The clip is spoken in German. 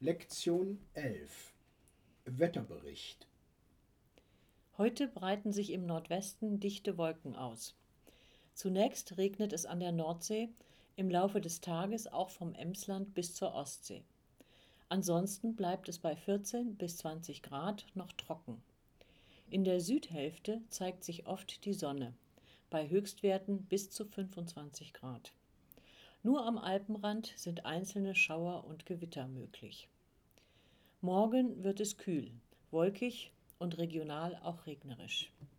Lektion 11 Wetterbericht. Heute breiten sich im Nordwesten dichte Wolken aus. Zunächst regnet es an der Nordsee, im Laufe des Tages auch vom Emsland bis zur Ostsee. Ansonsten bleibt es bei 14 bis 20 Grad noch trocken. In der Südhälfte zeigt sich oft die Sonne, bei Höchstwerten bis zu 25 Grad. Nur am Alpenrand sind einzelne Schauer und Gewitter möglich. Morgen wird es kühl, wolkig und regional auch regnerisch.